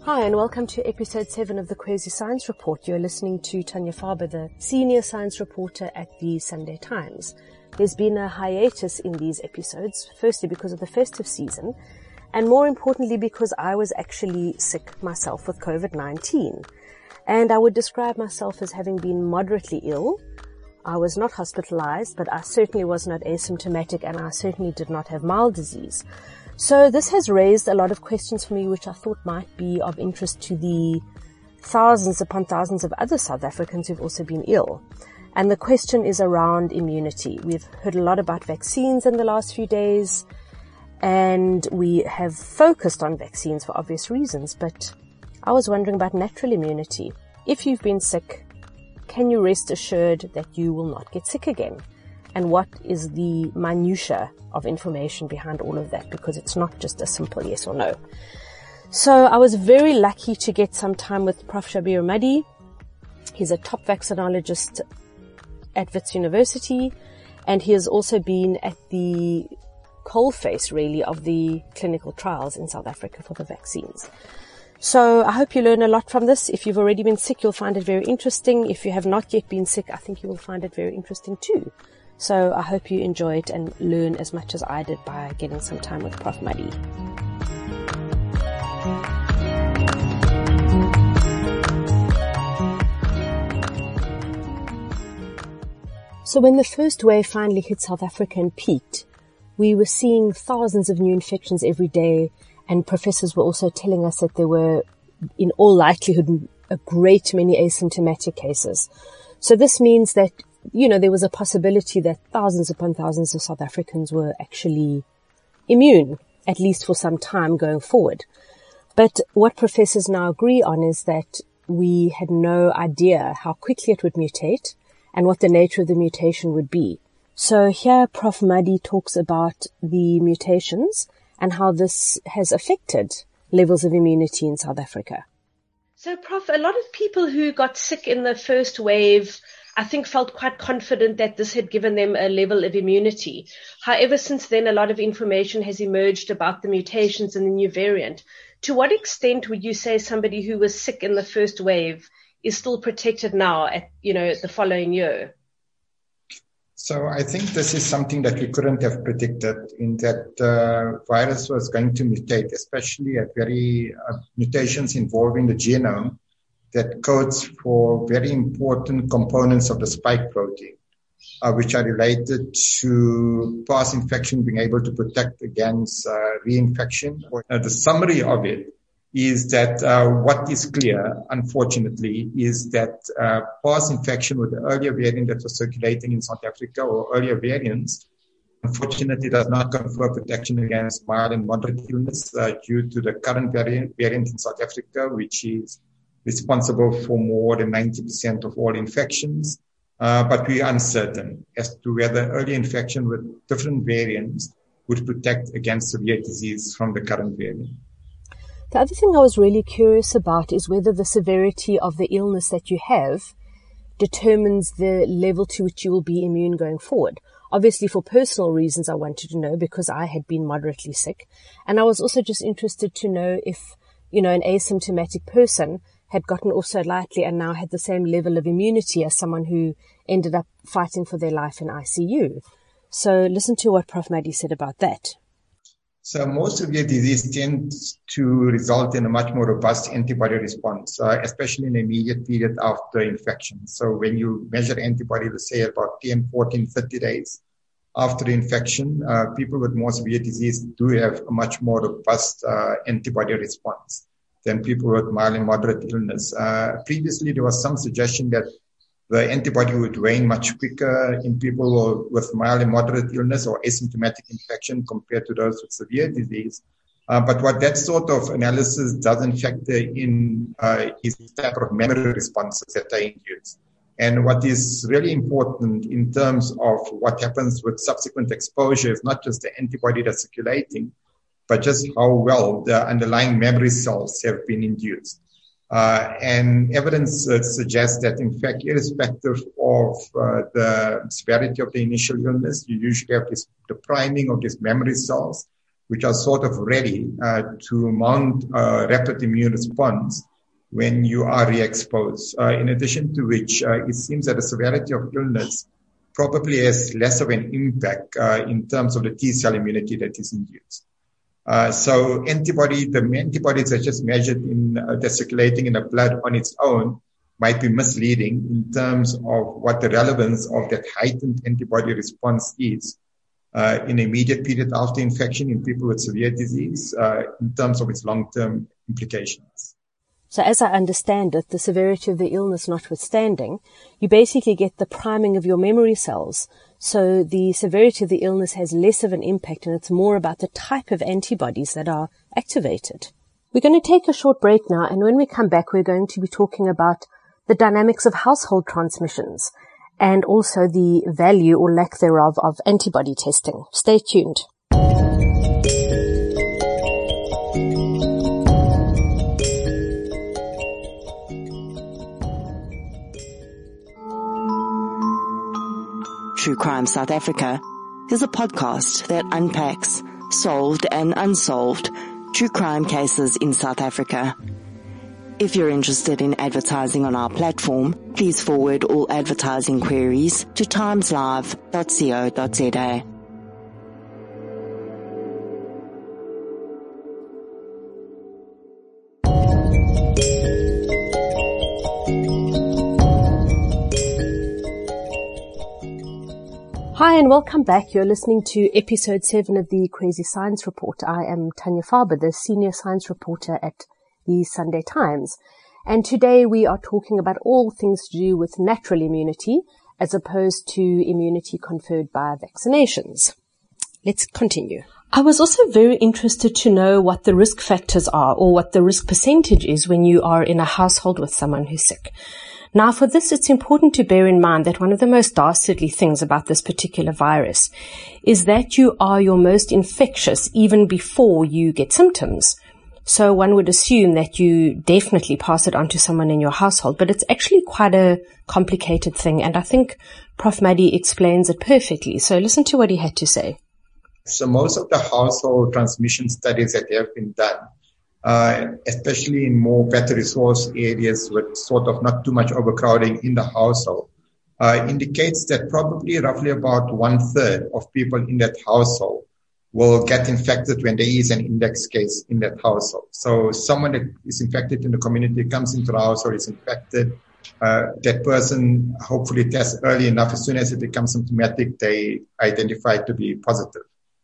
Hi and welcome to episode 7 of the Kwezi Science Report. You're listening to Tanya Faber, the senior science reporter at the Sunday Times. There's been a hiatus in these episodes, firstly because of the festive season, and more importantly because I was actually sick myself with COVID-19. And I would describe myself as having been moderately ill. I was not hospitalized, but I certainly was not asymptomatic, and I certainly did not have mild disease. So this has raised a lot of questions for me, which I thought might be of interest to the thousands upon thousands of other South Africans who've also been ill. And the question is around immunity. We've heard a lot about vaccines in the last few days, and we have focused on vaccines for obvious reasons, but I was wondering about natural immunity. If you've been sick, can you rest assured that you will not get sick again? And what is the minutiae of information behind all of that? Because it's not just a simple yes or no. So I was very lucky to get some time with Prof. Shabir Madhi. He's a top vaccinologist at Wits University, and he has also been at the coalface, really, of the clinical trials in South Africa for the vaccines. So I hope you learn a lot from this. If you've already been sick, you'll find it very interesting. If you have not yet been sick, I think you will find it very interesting too. So I hope you enjoy it and learn as much as I did by getting some time with Prof. Madhi. So when the first wave finally hit South Africa and peaked, we were seeing thousands of new infections every day, and professors were also telling us that there were, in all likelihood, a great many asymptomatic cases. So this means that there was a possibility that thousands upon thousands of South Africans were actually immune, at least for some time going forward. But what professors now agree on is that we had no idea how quickly it would mutate and what the nature of the mutation would be. So here Prof. Madhi talks about the mutations and how this has affected levels of immunity in South Africa. So Prof, a lot of people who got sick in the first wave I think felt quite confident that this had given them a level of immunity. However, since then, a lot of information has emerged about the mutations and the new variant. To what extent would you say somebody who was sick in the first wave is still protected now at, the following year? So I think this is something that we couldn't have predicted, in that the virus was going to mutate, especially at mutations involving the genome that codes for very important components of the spike protein, which are related to past infection being able to protect against reinfection. The summary of it is that what is clear, unfortunately, is that past infection with the earlier variant that was circulating in South Africa, or earlier variants, unfortunately does not confer protection against mild and moderate illness due to the current variant in South Africa, which is responsible for more than 90% of all infections. But we are uncertain as to whether early infection with different variants would protect against severe disease from the current variant. The other thing I was really curious about is whether the severity of the illness that you have determines the level to which you will be immune going forward. Obviously, for personal reasons, I wanted to know because I had been moderately sick. And I was also just interested to know if, an asymptomatic person had gotten off so lightly and now had the same level of immunity as someone who ended up fighting for their life in ICU. So listen to what Prof. Madhi said about that. So most severe disease tends to result in a much more robust antibody response, especially in the immediate period after infection. So when you measure antibody, let's say about 10, 14, 30 days after the infection, people with more severe disease do have a much more robust antibody response than people with mild and moderate illness. Previously, there was some suggestion that the antibody would wane much quicker in people with mild and moderate illness or asymptomatic infection compared to those with severe disease. But what that sort of analysis doesn't factor in is the type of memory responses that are induced. And what is really important in terms of what happens with subsequent exposure is not just the antibody that's circulating, but just how well the underlying memory cells have been induced. And evidence suggests that, in fact, irrespective of the severity of the initial illness, you usually have the priming of these memory cells which are sort of ready to mount a rapid immune response when you are re-exposed. In addition to which, it seems that the severity of illness probably has less of an impact in terms of the T-cell immunity that is induced. So the antibodies are just measured in the circulating in the blood on its own might be misleading in terms of what the relevance of that heightened antibody response is in the immediate period after infection in people with severe disease in terms of its long-term implications. So as I understand it, the severity of the illness notwithstanding, you basically get the priming of your memory cells. So the severity of the illness has less of an impact, and it's more about the type of antibodies that are activated. We're going to take a short break now, and when we come back, we're going to be talking about the dynamics of household transmissions and also the value or lack thereof of antibody testing. Stay tuned. True Crime South Africa is a podcast that unpacks solved and unsolved true crime cases in South Africa. If you're interested in advertising on our platform, please forward all advertising queries to timeslive.co.za. Hi and welcome back. You're listening to episode 7 of the Kwezi Science Report. I am Tanya Faber, the senior science reporter at the Sunday Times. And today we are talking about all things to do with natural immunity as opposed to immunity conferred by vaccinations. Let's continue. I was also very interested to know what the risk factors are or what the risk percentage is when you are in a household with someone who's sick. Now, for this, it's important to bear in mind that one of the most dastardly things about this particular virus is that you are your most infectious even before you get symptoms. So one would assume that you definitely pass it on to someone in your household, but it's actually quite a complicated thing. And I think Prof. Maddy explains it perfectly. So listen to what he had to say. So most of the household transmission studies that have been done, especially in more better resource areas with sort of not too much overcrowding in the household, indicates that probably roughly about 1/3 of people in that household will get infected when there is an index case in that household. So someone that is infected in the community comes into the household, is infected. That person hopefully tests early enough. As soon as it becomes symptomatic, they identify to be positive.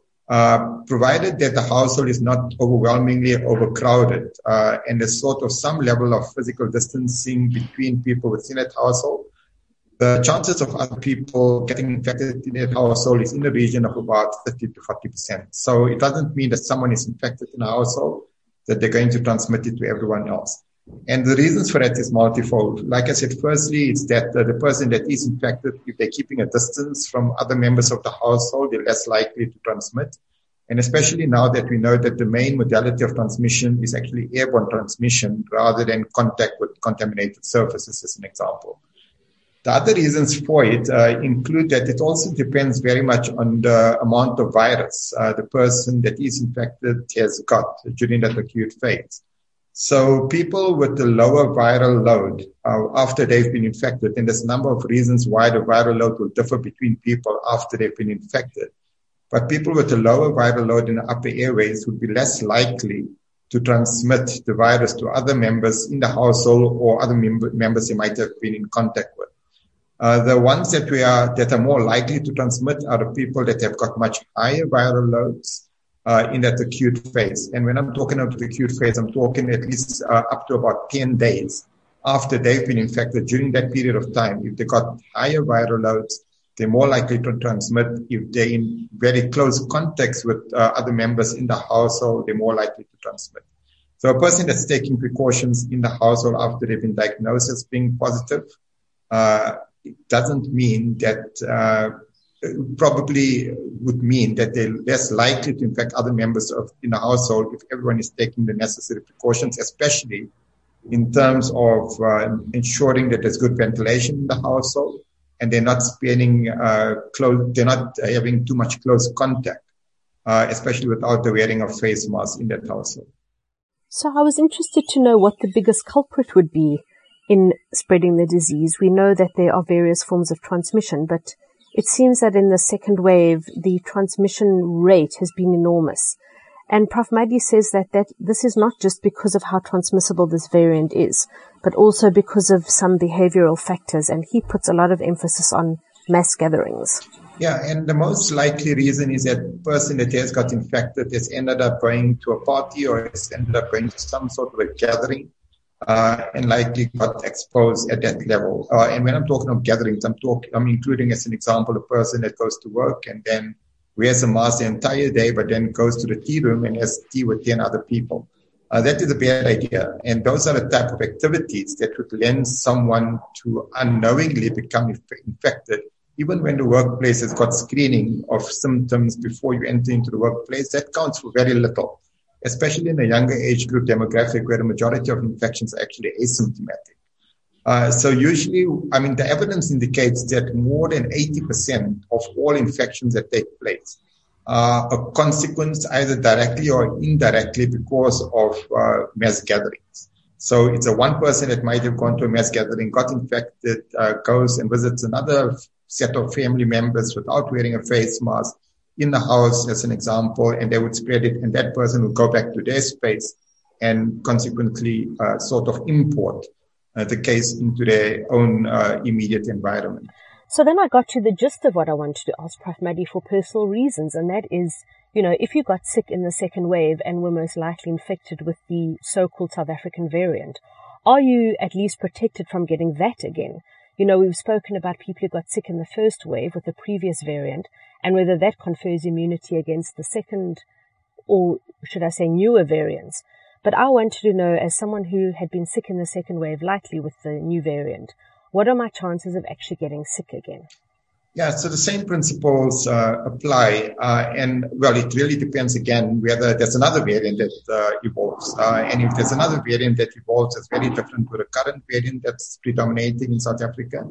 Provided that the household is not overwhelmingly overcrowded, and there's sort of some level of physical distancing between people within that household, the chances of other people getting infected in that household is in the region of about 30 to 40%. So it doesn't mean that someone is infected in a household that they're going to transmit it to everyone else. And the reasons for that is multifold. Like I said, firstly, it's that the person that is infected, if they're keeping a distance from other members of the household, they're less likely to transmit. And especially now that we know that the main modality of transmission is actually airborne transmission rather than contact with contaminated surfaces, as an example. The other reasons for it include that it also depends very much on the amount of virus the person that is infected has got during that acute phase. So people with the lower viral load after they've been infected, and there's a number of reasons why the viral load will differ between people after they've been infected. But people with a lower viral load in the upper airways would be less likely to transmit the virus to other members in the household or other members they might have been in contact with. The ones that are more likely to transmit are the people that have got much higher viral loads in that acute phase. And when I'm talking about the acute phase, I'm talking at least up to about 10 days after they've been infected. During that period of time, if they got higher viral loads, they're more likely to transmit. If they're in very close contacts with other members in the household, they're more likely to transmit. So a person that's taking precautions in the household after they've been diagnosed as being positive, it doesn't mean that probably would mean that they're less likely to infect other members in the household if everyone is taking the necessary precautions, especially in terms of ensuring that there's good ventilation in the household and they're not spending they're not having too much close contact especially without the wearing of face masks in that household. So I was interested to know what the biggest culprit would be in spreading the disease. We know that there are various forms of transmission, but it seems that in the second wave, the transmission rate has been enormous. And Prof. Maddy says that this is not just because of how transmissible this variant is, but also because of some behavioral factors. And he puts a lot of emphasis on mass gatherings. Yeah, and the most likely reason is that the person that has got infected has ended up going to a party or has ended up going to some sort of a gathering and likely got exposed at that level. And when I'm talking of gatherings, I'm including as an example a person that goes to work and then wears a mask the entire day, but then goes to the tea room and has tea with 10 other people. That is a bad idea. And those are the type of activities that would lend someone to unknowingly become infected. Even when the workplace has got screening of symptoms before you enter into the workplace, that counts for very little, especially in the younger age group demographic where the majority of infections are actually asymptomatic. So usually, the evidence indicates that more than 80% of all infections that take place are a consequence either directly or indirectly because of mass gatherings. So it's a one person that might have gone to a mass gathering, got infected, goes and visits another set of family members without wearing a face mask in the house, as an example, and they would spread it, and that person would go back to their space and consequently sort of import the case into their own immediate environment. So then I got to the gist of what I wanted to ask Prof. Maddy for personal reasons, and that is, if you got sick in the second wave and were most likely infected with the so-called South African variant, are you at least protected from getting that again? We've spoken about people who got sick in the first wave with the previous variant and whether that confers immunity against the second, or should I say newer variants. But I wanted to know, as someone who had been sick in the second wave, likely with the new variant, what are my chances of actually getting sick again? Yeah, so the same principles apply. It really depends again whether there's another variant that evolves. And if there's another variant that evolves that's very different to the current variant that's predominating in South Africa,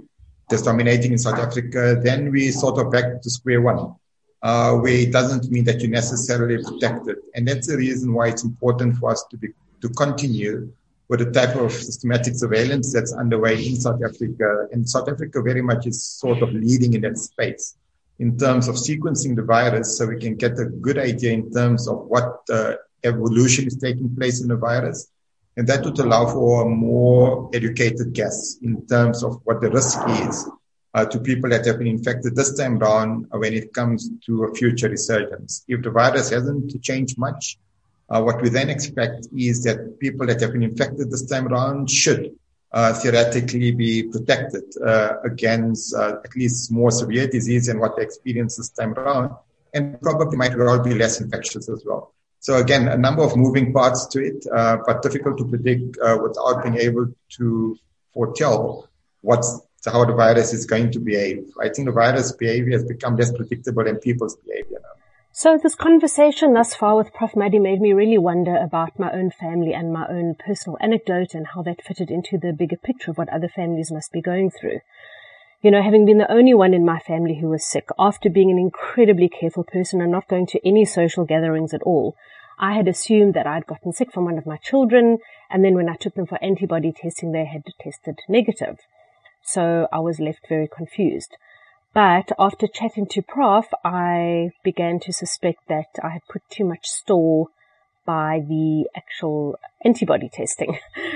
then we sort of back to square one, where it doesn't mean that you're necessarily protected. And that's the reason why it's important for us to continue with the type of systematic surveillance that's underway in South Africa. And South Africa very much is sort of leading in that space in terms of sequencing the virus so we can get a good idea in terms of what evolution is taking place in the virus. And that would allow for a more educated guess in terms of what the risk is to people that have been infected this time around when it comes to a future resurgence. If the virus hasn't changed much, what we then expect is that people that have been infected this time around should theoretically be protected against at least more severe disease than what they experienced this time around, and probably might well be less infectious as well. So again, a number of moving parts to it, but difficult to predict without being able to foretell how the virus is going to behave. I think the virus behavior has become less predictable than people's behavior now. So this conversation thus far with Prof. Maddy made me really wonder about my own family and my own personal anecdote and how that fitted into the bigger picture of what other families must be going through. Having been the only one in my family who was sick, after being an incredibly careful person and not going to any social gatherings at all, I had assumed that I'd gotten sick from one of my children, and then when I took them for antibody testing, they had tested negative. So I was left very confused. But after chatting to Prof, I began to suspect that I had put too much store by the actual antibody testing.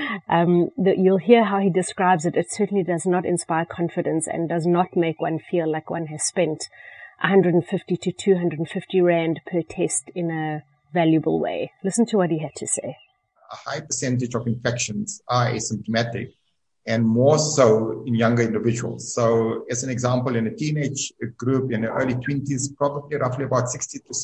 You'll hear how he describes it. It certainly does not inspire confidence and does not make one feel like one has spent 150 to 250 Rand per test in a valuable way. Listen to what he had to say. A high percentage of infections are asymptomatic, and more so in younger individuals. So as an example, in a teenage group in the early 20s, probably roughly about 60 to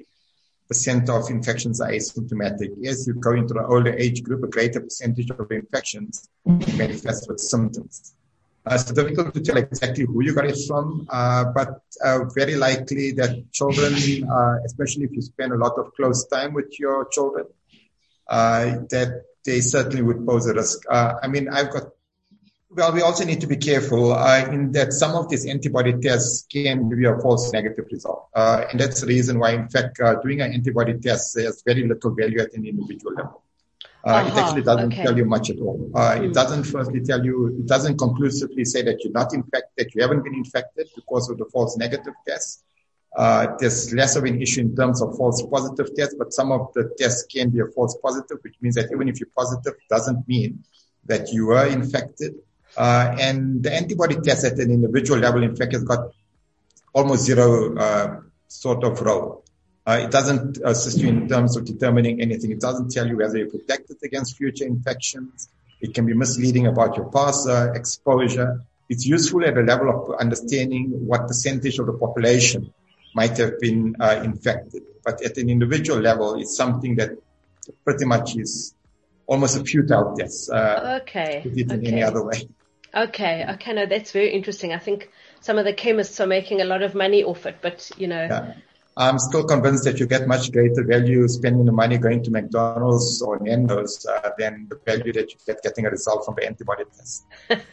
70% of infections are asymptomatic. As you go into the older age group, a greater percentage of infections manifest with symptoms. So difficult to tell exactly who you got it from, but very likely that children, especially if you spend a lot of close time with your children, that they certainly would pose a risk. I've got Well, we also need to be careful in that some of these antibody tests can give you a false negative result. And that's the reason why, in fact, doing an antibody test has very little value at an individual level. It actually doesn't tell you much at all. It doesn't firstly tell you, it doesn't conclusively say that you're not infected, that you haven't been infected because of the false negative test. There's less of an issue in terms of false positive tests, but some of the tests can be a false positive, which means that even if you're positive, doesn't mean that you were infected. And the antibody test at an individual level, in fact, has got almost zero sort of role. It doesn't assist you in terms of determining anything. It doesn't tell you whether you're protected against future infections. It can be misleading about your past exposure. It's useful at a level of understanding what percentage of the population might have been infected. But at an individual level, it's something that pretty much is almost a futile test. Okay. Put it in any other way. Okay. No, that's very interesting. I think some of the chemists are making a lot of money off it, but Yeah. I'm still convinced that you get much greater value spending the money going to McDonald's or Nando's than the value that you get getting a result from the antibody test.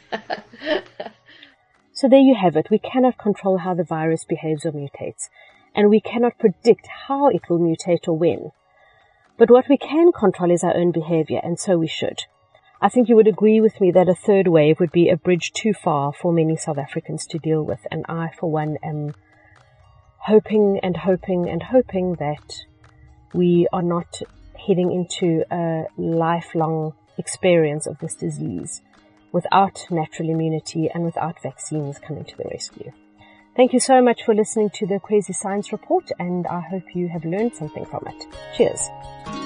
So there you have it. We cannot control how the virus behaves or mutates, and we cannot predict how it will mutate or when. But what we can control is our own behavior, and so we should. I think you would agree with me that a third wave would be a bridge too far for many South Africans to deal with, and I, for one, am hoping that we are not heading into a lifelong experience of this disease without natural immunity and without vaccines coming to the rescue. Thank you so much for listening to the Kwezi Science Report, and I hope you have learned something from it. Cheers.